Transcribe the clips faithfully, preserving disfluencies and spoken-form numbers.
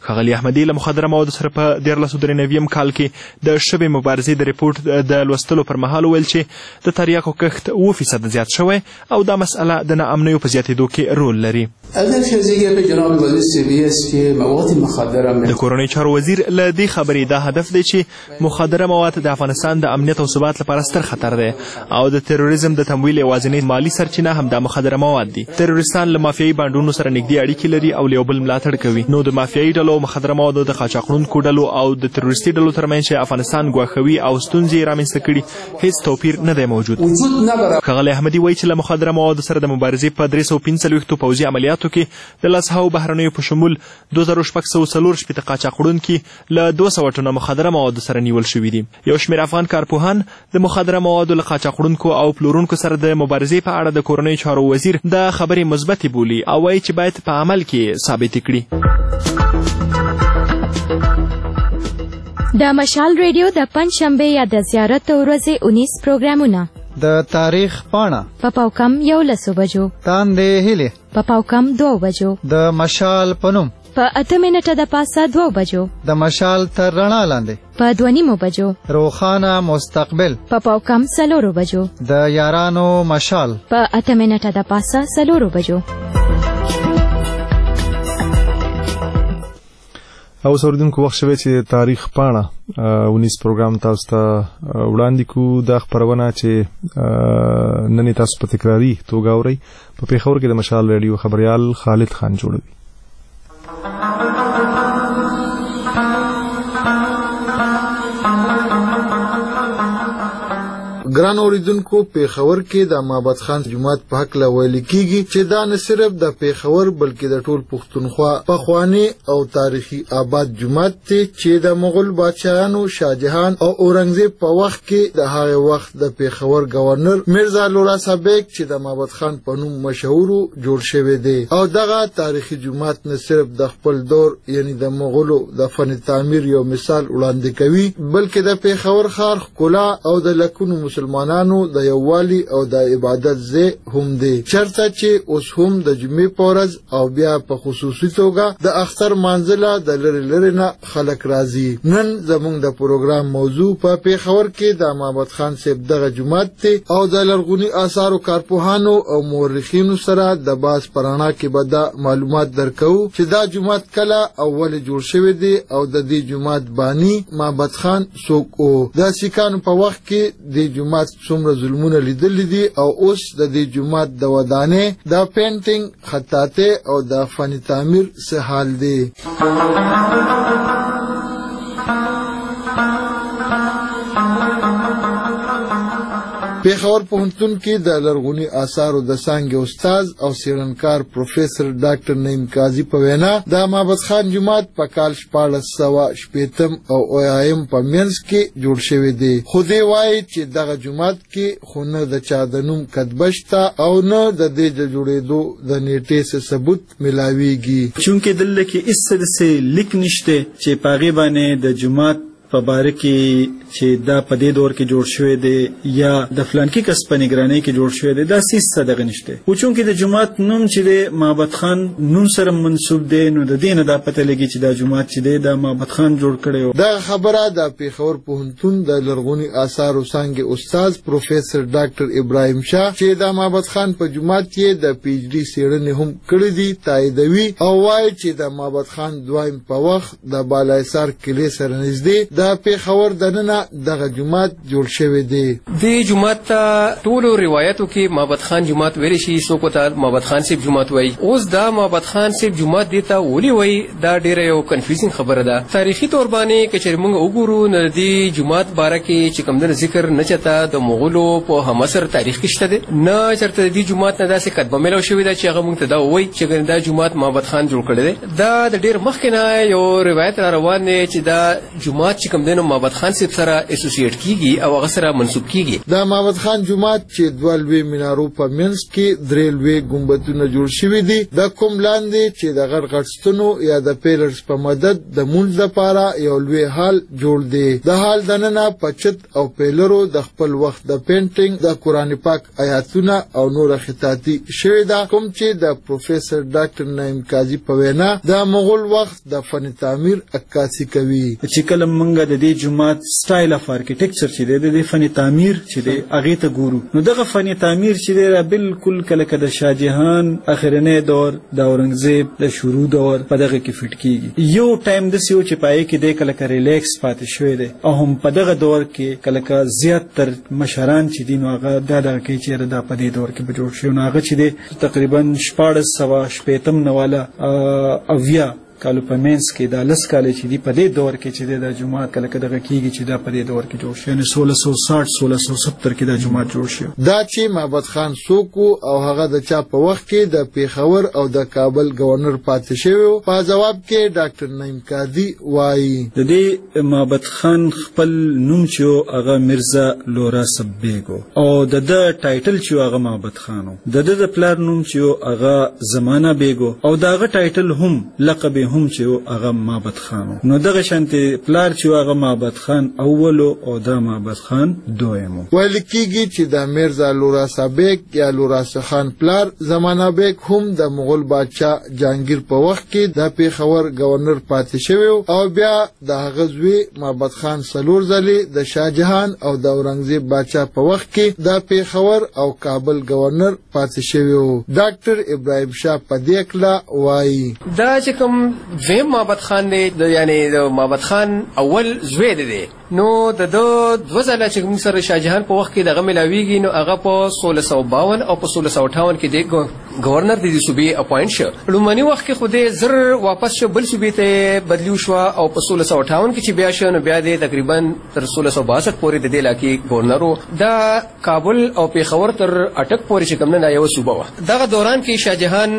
ښاغلي احمدي له مخدره موادو سره په دیارلس سوه درې نوي کال کې د شبې مبارزې د ریپورټ د لوستلو پر مهال وویل چې د تریاکو کښت اوه فیصده زیات شوی او دا مسئله د ناامنیو په زیاتېدو کې رول لري. د کورنۍ چارو وزیر له دې خبرې دا هدف دی چې مخدره مواد د افغانستان د امنیت او ثبات لپاره ستر خطر دی او د تروریزم د تمویل یوازینۍ مالي سرچینه هم د مخدره مواد دي. تروریستان له مافیایي بانډونو سره نږدې اړیکې لري او له یو بل ملاتړ کوي. نو د مافیایي ډلو مخدره موادو د قاچاقونکو ډلو او د تروریستي ډلو ترمنځ چې افغانستان ګواښوي او ستونزې یې رامنځته کړي هیڅ توپیر نه دی موجود. ښاغلی احمدي وایي چې له مخدره موادو سره د مبارزې په درې سوه پنځه څلوېښتو پوځي عملیاتو کې د لسهاو بهرنیو په شمول دوه زره شپږ سوه څلور شپېته قاچاق وړونکي له دوه سوه ټنه مخدره موادو سره نیول شوي دي. یو شمېر افغان کارپوهان د مخدره موادو له قاچاق وړونکو او پلورونکو سره د مبارزې په اړه د کورنۍ چارو وزیر دا خبرې مثبتې بولي او وایي چې باید په عمل کې ثابتې کړي. د مشال ریډیو د پنجشنبې یا د زیارت ورځې اونیس پروګرامونه د تاریخ پاڼه په پاوکم یولسو بجو، تاندې هیلې په پاوکم دوه بجو، د مشال پنوم په اته منټه د پاسه دوه بجو، د مشال تر رڼا لاندې په دوه نیمو بجو، روښانه مستقبل په پاوکم څلورو بجو، د یارانو مشال په اته منټه د پاسه څلورو بجو. او اوریدونکو وخت شوی چې تاریخ پاڼه اونیس پروګرام تاسو ته وړاندې کوو. دا خپرونه چې نن تاسو په تکراري توګه اورئ په پېښور کې د مشال ریډیو خبریال خالد خان جوړوي. ګران اوریدونکو، پېښور کې د محمد خان جومات په حق لا ویل کېږي چې دا نه صرف د پېښور بلکې د ټول پښتونخوا پخوانی او تاریخي آباد جومات دی چې د مغول بادشاهانو شاهجهان او اورنګزیب په وخت کې د هغه وخت د پېښور گورنر میرزا لورا صابک چې د محمد خان په نوم مشهور جوړ شوی دی. او دغه تاریخي جومات نه صرف د خپل دور یعنی د مغولو د فن تعمیر یو مثال وړاندې کوي بلکې د پېښور ښار ښکلا او د لکونو مسلمانانو د یووالي او د عبادت ځای هم دی، چرته چې اوس هم د جمعې په ورځ او بیا په خصوصي توګه د اختر مانځله د لرې لرې نه خلک راځي. نن زموږ د پروګرام موضوع په پېښور کې د محمد خان صاحب دغه جومات دی او د لرغوني آثارو کارپوهانو او مورخینو سره د باز پرانا کې به دا معلومات درکو چې دا جومات کله او ولې جوړ شوی دی او د دې جومات بانی محمد خان څوک و. د سیکانو په وخت کې د جومات څومره ظلمونه لیدلي دي او اوس د دې جومات د ودانې د پینټینګ خطاطۍ او د فن تعمیر څه حال دی. پېښور پوهنتون کې د لرغوني آثارو د څانګې استاد او څېړنکار پروفیسر ډاکټر نعیم قاضي په وینا د محمد خان جومات په کال شپاړس سوه شپېتم او اویایم په منځ کې جوړ شوی دی. خو دی وایي چې دغه جومات کې خو نه د چا د نوم کتبه شته او نه د دې د جوړېدو د نیټې څه ثبوت میلاویږي. چونکې دلته کې هېڅ داسې لیک نشته چې په هغې باندې د جومات په باره کې چې دا په دې دور کې جوړ شوی دی یا د فلانکي کس په نگرانۍ کې جوړ شوی دی، داسې هېڅ دغه نشته. خو چونکې د جومات نوم چې دی محمد خان نوم سره منسوب دی نو د دې نه دا پته لګي چې دا جومات چې دی دا محمد خان جوړ کړی و. دغه خبره د پېښور پوهنتون د لرغوني آثارو څانګې استاد پروفیسر ډاکټر ابراهیم شاه چې د محمد خان په جومات کې د پی ایچ ډي څېړنې هم کړې دي تاییدوي او وایي چې د محمد خان دویم په وخت د بالاحصار کلي سره نږدې د پېښور دننه دغه جومات جوړ شوی دی. دې جومات ته ټولو روایتو کې محمد خان جومات ویلی شي، څوک ورته محمد خان صاحب جومات وایي. اوس دا محمد خان صاحب جومات دې ته ولې وایي دا ډېره یو کنفیوزینګ خبره ده. تاریخي طور باندې که چېرې موږ وګورو نو د دې جومات باره کې چې کوم دنه ذکر نه چېرته د مغولو په همعصر تاریخ کې شته دی، نه چېرته د دې جومات نه داسې کتبه میلاو شوې ده چې هغه موږ ته دا ووایي چې دا جومات محمد خان جوړ کړی دی. دا د ډېر مخکې نه یو روایت را روان دی چې دا جومات چې کوم دینو معبد خان صاحب سره اسوسییټ کیږي او هغه سره منسوب کیږي. د معبد خان جومات چې دوه لوی مینارو په منځ کې درې لوی ګمبدونه جوړ شوي دي د کوم لاندې چې د غټ غټ ستنو یا د پیلرز په مدد د مونځ لپاره یو لوی هال جوړ دی. د هال دننه په چت او پیلرو د خپل وخت د پینټینګ د قرآن پاک آیاتونه او نور خطاطي شوې ده کوم چې د پروفیسور ډاکټر نعیم قاضي په وینا د مغول وخت د فن تعمیر عکاسي کوي. چې کله موږ د دې جومات سټایل اف ارکیټیکچر چې دی د فن تعمیر چې دی هغه ته ګورو نو دغه فن تعمیر چې دی بالکل کله کله شاه جهان اخرنی دور د اورنګزیب د شروع دور په دغه کې فټ کیږي. یو ټایم د سیو چې پای کې دی کله کله ریلیکس پاتې شوی دی او هم په دغه دور کې کله کله زیات تر مشران چې دي نو هغه دا دغه کې چې د په دې دور کې به جوړ شي نو هغه چې دی تقریبا شپاړس سوه شپېتم نواله اویا کالو په مینس کې دا لس کال چې دی په دې دور کې چې د جماعت کله کله دغه کیږي چې دا په دې دور کې جوړ شي یعنی سولہ سو ساٹھ سولہ سو ستر کې دا جماعت جوړ شي. دا چې معبد خان سوکو او هغه د چا په وخت کې د پیښور او د کابل گورنر پاتې شوی په جواب کې ډاکټر نعیم قاضي وایي د دې معبد خان خپل نوم چې هغه مرزا لورا سبیګو او د د ټایټل چې هغه معبد خانو د د پلار نوم چې هغه زمانہ بیګو او داغه ټایټل هم لقب هم چې هغه معبد خانو نو دغه شانتي پلار چې هغه معبد خان اولو او دا معبد خان دویمو. ویل کېږي چې د میرزا لورا سابق یا لورا خان پلار زمانہ بیگ هم د مغول بادشاہ جهانگیر په وخت کې د پیښور گورنر پاتې شوی او بیا د هغه زوی معبد خان سلور ځلې د شاه جهان او د اورنګزیب بادشاہ په وخت کې د پیښور او کابل گورنر پاتې شوی. ډاکټر ابراهیم شاه پدیکلا وایي دا چې کوم ویم معبد خان دی یعنی د معبد خان اول زوی دی نو د دو دوه ځله چې موږ سره شاه جهان په وخت کې دغه ملاویږي نو هغه په سولہ سو باون او په سولہ سو اٹھاون کې د گورنر د دې صوبې اپاینټ شو. لومړني وخت کې خو دې زر واپس شو بل صوبې ته بدلیو شو او په سولہ سو اٹھاون کې چې بیا شو نو بیا د تقریبا تر سولہ سو باسٹھ پورې د دې علاقې گورنر د کابل او پیښور تر اټک پورې چې کوم نه یو صوبه و. دغه دوران کې شاه جهان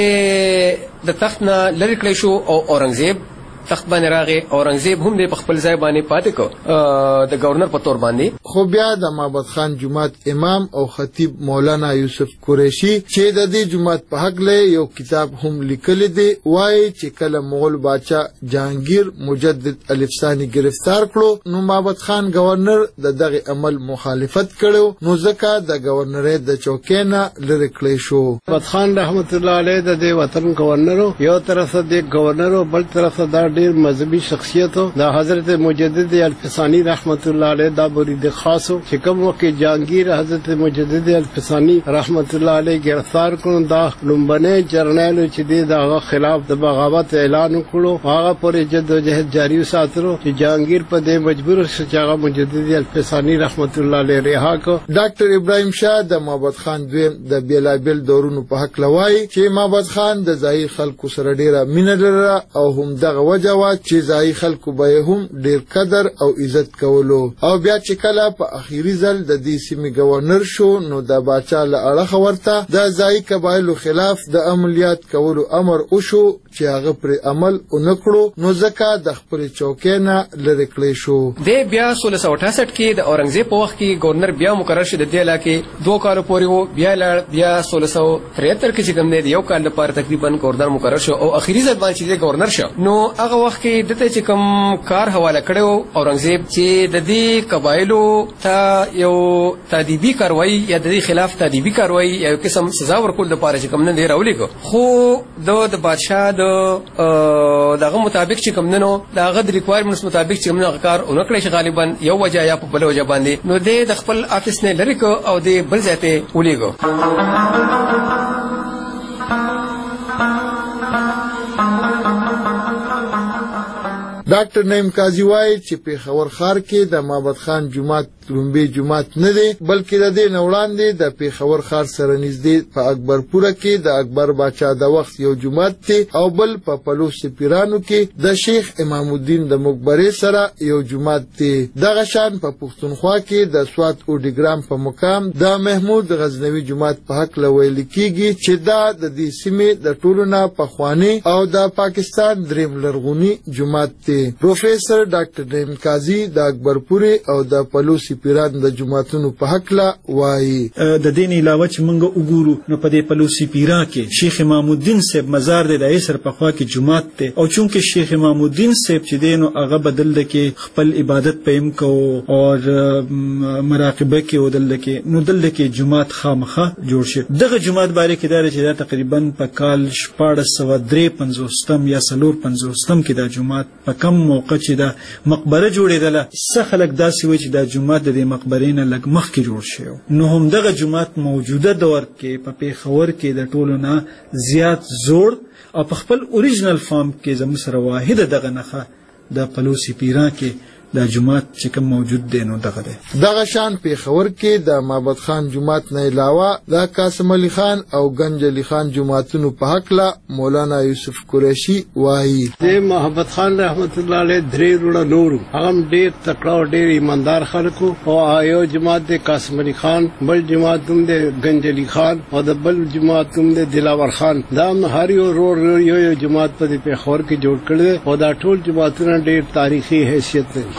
د د تخت نه لری کړی شو او اورنګزیب تخت باندې راغی. اورنګزیب هم د خپل ځای باندې پاتې کو د گورنر په تور باندې. خو بیا د معبد خان جومات امام او خطیب مولانا یوسف قریشی چې د دې جومات په حق له یو کتاب هم لیکلی دی وایي چې کله مغول بادشاہ جهانگیر مجدد الف ثانی گرفتار کړو نو معبد خان گورنر د دغه عمل مخالفت کړو نو ځکه د گورنرۍ د چوکۍ نه لرې کړی شو. معبد خان رحمت الله علیه د دې وطن گورنر یو طرف د گورنر او بل طرف د ډیر مذهبي شخصیت د حضرت مجدد الفسانی رحمت الله علیه دا مرید خاصو چې کوم وخت جهانگیر حضرت مجدد الفسانی رحمت الله علیه گرفتار کړو دا لومبنه جرنیل چې دغه خلاف د بغاوت اعلان وکړو هغه پرې جدوجہد جاری وساتلو چې جهانگیر په دې مجبور شو چې هغه مجدد الفسانی رحمت الله علیه رها کړ. ډاکټر ابراهیم شاه د معبد خان دویم د بیلابل دورونو په حق لوي چې معبد خان د ځای خلکو سره ډیره مینه لرله او هم دغه جواب چې ځای خلکو به هم ډیر قدر او عزت کولو او بیا چې کله په اخیری ځل د دې سیمې گورنر شو نو د باچا له اړخه ورته د ځای قبایلو خلاف د عملیات کولو امر وشو چې هغه پر عمل ونکړو نو ځکه د خپل چوکۍ نه لرې کړی شو. د بیا سولہ سو اٹھاسٹھ کې د اورنګزیب په وخت کې گورنر بیا مقرر شو د دې علاقې دوه کالو پورې وو بیا لړ بیا سولہ سو تریہتر کې چې کوم دی یو کال لپاره تقریبا گورنر مقرر شو او اخیری ځل باندې گورنر شو نو هغه وخت کې دته چې کوم کار حواله کړو اورنګزیب چې د دې قبایلو ته یو تادیبي کاروایی یا د دې خلاف تادیبي کاروایی یا یو قسم سزا ورکول د پاره چې کوم نه دی راولېګو خو د د بادشاہ د دغه مطابق چې کوم نو دغه د ریکوایرمنټس مطابق چې موږ کار اونکړی شي غالبا یو وجه یا په بل وجه باندې نو د خپل افیس نه لری کو او د بل ځای ته ولېګو. ډاکټر نعیم قاضي وایي چې پیښور ښار کې د معبد خان جومات لومبي جماعت نه دی بلکې د دې نه وړاندې د پیښور ښار سره نږدې په اکبرپوره کې د اکبر باچا د وخت یو جماعت دی او بل په پلو سپیرانو کې د شیخ امام الدین د مقبره سره یو جماعت دی. دغه شان په پښتونخوا کې د سوات اوډیګرام په مقام د محمود غزنوي جماعت په حق لویل کیږي چې دا د دې سیمې د ټولو نه پخوانی او د پاکستان دریم لرغونی جماعت دی. پروفیسور ډاکټر نعیم قاضي د اکبرپوري او د پلو سپیران د جماعتونو په حق لا وایي. د دې نه علاوه چې موږ وګورو نو په دې پلو سپیرا کې شیخ امام الدین صاحب مزار دی د ایسر په خوا کې جماعت دی او چونکه شیخ امام الدین صاحب چې دی نو هغه بدل د کې خپل عبادت پېم کو او مراقبه کې ودل کې نو دل کې جماعت خامخه جوړ شي. دغه جماعت باندې کې دا چې دا تقریبا په کال شپږ سوه درې پنځوستم یا څلور پنځوستم کې دا جماعت په کم موقع چې دا مقبره جوړېدله څه خلک داسې وایي چې دا جماعت د دې مقبرې نه لږ مخکې جوړ شوی نو هم دغه جماعت موجوده دور کې په پیښور کې د ټولو نه زیات زوړ او په خپل اوریجنل فارم کې زموږ سره واحده دغه نښه د پلو سپیرا کې دا جماعت چې کوم موجود دی نو دغه دی. دغه شان پیښور کې د معبد خان جماعت نه علاوه د قاسم علي خان او گنج علي خان جماعتونو په حق لا مولانا یوسف قریشي وایي. د محمد خان رحمت الله علیه درې وروڼه نور هغه ډېر تکړه او ډېر ایماندار خلکو او یو جماعت د قاسم علي خان بل جماعت هم د گنج علي خان او د بل جماعت هم د دلاور خان دا هر یو ورو یو یو جماعت په پیښور کې جوړ کړل او دا ټول جماعتونه ډېر تاریخي حیثیت لري.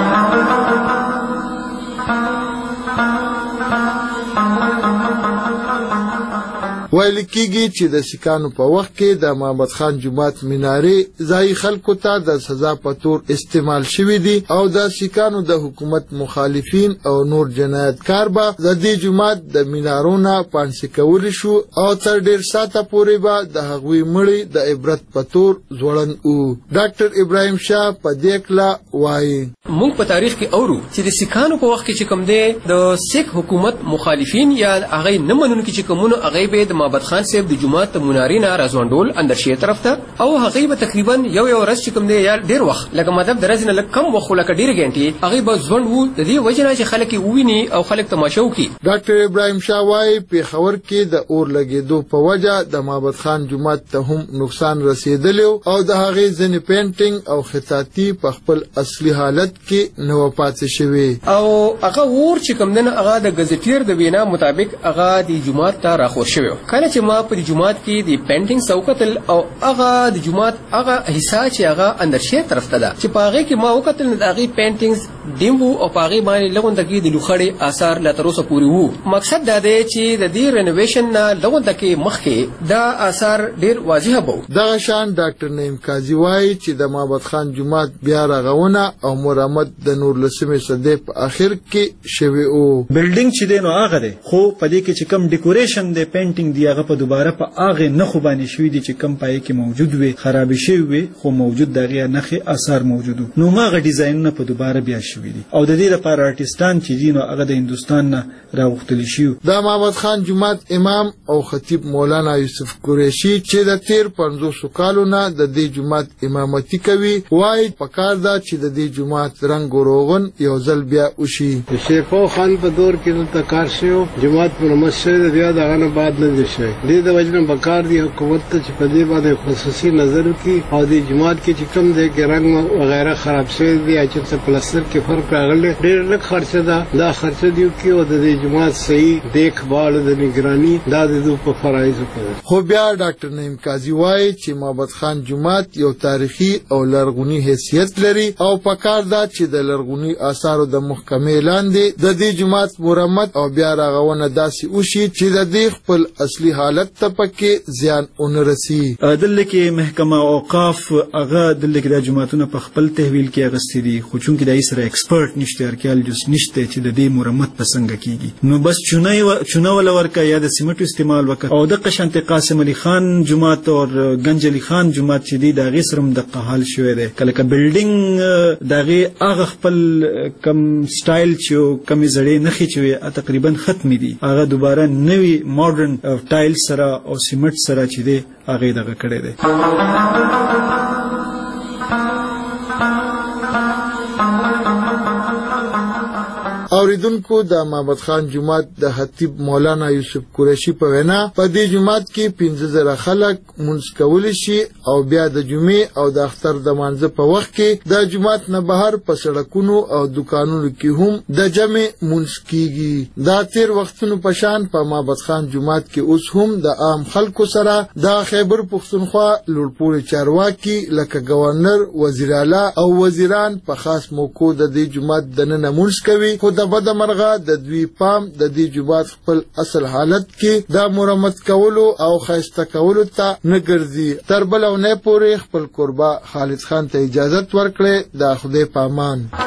ویل کېږي چې د سیکانو په وخت کې د محمد خان جماعت منارې ځایي خلکو ته د سزا په تور استعمال شوي دي او د سیکانو د حکومت مخالفین او نور جنایتکار به د دې جماعت د منارو نه پانسي کولی شو او تر ډېر ساعته پورې به د هغوی مړي د عبرت په تور ځوړند وو. ډاکټر ابراهیم شاه په دې کله وایي. موږ په تاریخ کې اورو چې د سیکانو په وخت کې چې کوم دی د سیک حکومت مخالفین یا هغه نه منونکي چې کومونو هغه به د محمد خان صاحب د جماعت منارې نه راځوندول اندرشي طرف ته او هغه به تقریبا یو یو ورځ چې کوم دی یا ډیر وخت لکه مطلب درځ نه لکه کم وخت لکه ډیر غنټي هغه به ځوند وو د دې وجه نه چې خلک وویني او خلک تماشا وکړي. ډاکټر ابراهیم شاه وايي پیښور کې د اور لګېدو په وجه د محمد خان جماعت ته هم نقصان رسیدلی او د هغه ځینې پینټینګ او خطاطي په خپل اصلي حالت کې نو پاتې شوی او هغه ور چې کوم نه هغه د غزټیر د وینا مطابق هغه د جماعت ته راخور شوی کله چې ما په جماعت کې د پینټینګ سوکتل او هغه د جماعت هغه حصہ چې هغه اندرشي طرف ته ده چې پاغه کې ما وکتل د هغه پینټینګز دیمو او پاغه باندې لغوندګي د لوخړې آثار لا تر اوسه پوری وو. مقصد دا دی چې د دې رینوویشن نه لغوندګي مخکې دا آثار ډیر واضح بو. دغه شان ډاکټر نعیم قاضي وايي چې د محمد خان جماعت بیا رغونه او مرمت د نور لسمه صدې په اخر کې شوی او بلډینګ چې دی نو هغه دی خو په دې کې چې کم ډیکوریشن دی پینټینګ دی هغه په دوباره په هغه نخو باندې شوی دی چې کم پای کې موجود وي خراب شوی وي خو موجود دغه نخي اثر موجود نو ماغه ډیزاین نه په دوباره بیا شوی دی او د دې لپاره آرټستان چې دی نو هغه د هندستان نه راوختل شي. د محمد خان جماعت امام او خطیب مولانا یوسف قریشي چې د تیر پنځوس کالو نه د دې جماعت امامتي کوي وايي پکار دا چې د دې جماعت رنگ روغن یو ځل بیا وشي. شیخو خان په دور کې د کار شو جماعت پر مسجد بیا دغه نه بعد نه دي شي د دې وجنه بکار دی حکومت ته چې په دې باندې خصوصي نظر وکړي او د جماعت کې چې کم دی کې رنگ وغیرہ خراب شوی دی چې څه پلستر کې فرق راغلی ډېر لږ خرچه ده دا خرچه دی کې او د جماعت صحیح دیکھبھال د نگرانی دا د په فرایض کې. خو بیا ډاکټر نعیم قاضي وايي چې محمد خان جماعت یو تاریخي او لرغونی حیثیت لري او پکار دا چې د لرغونی آثارو د محکمې لاندې د دې جماعت مرمت او بیا رغونه داسې وشي چې د دې خپل اصلي حالت ته پکې زیان اونرسي. دلته کې محکمه اوقاف هغه دلته کې د جماعتونو په خپل تحویل کې اغستې دي خو چونکې د ایسره ایکسپرت نشته ارکیالوجست نشته چې د دې مرمت په څنګه کیږي نو بس چونه چونه ولا ورکا یا د سیمټو استعمال وکړه او د قشنت قاسم علي خان جماعت او گنج علي خان جماعت چې دی د غسرم د قحال شوی دی کله ک بلډینګ دغه هغه خپل کم سټایل چې کمی زړې نخي چې تقریبا ختمي دي هغه دوباره نوی ماډرن ټایل سره او سیمټ سره چې دی هغه دغه کړی دی. اوریدونکو د محمد خان جومات د خطیب مولانا یوسف قریشي په وینا په دې جومات کې پنځه زره خلک مونځ کولی شي او بیا د جمعې او د اختر د مانځه په وخت کې د جومات نه بهر په سړکونو او دکانونو کې هم د جمع مونځ کیږي. دا تیر وختونو په شان په محمد خان جومات کې اوس هم د عام خلکو سره د خیبر پښتونخوا لوړپوړي چارواکي لکه گورنر، وزیر اعلی او وزیران په خاص موقع د دې جومات دننه مونځ کوي، خو د بده مرغه د دوی پام د دې جومات خپل اصل حالت کې د مرمت کولو او خیسته کولو ته نه ګرځي. تر بل اونۍ پورې خپل قربا خالد خان ته اجازت ورکړي. د خدای په امان.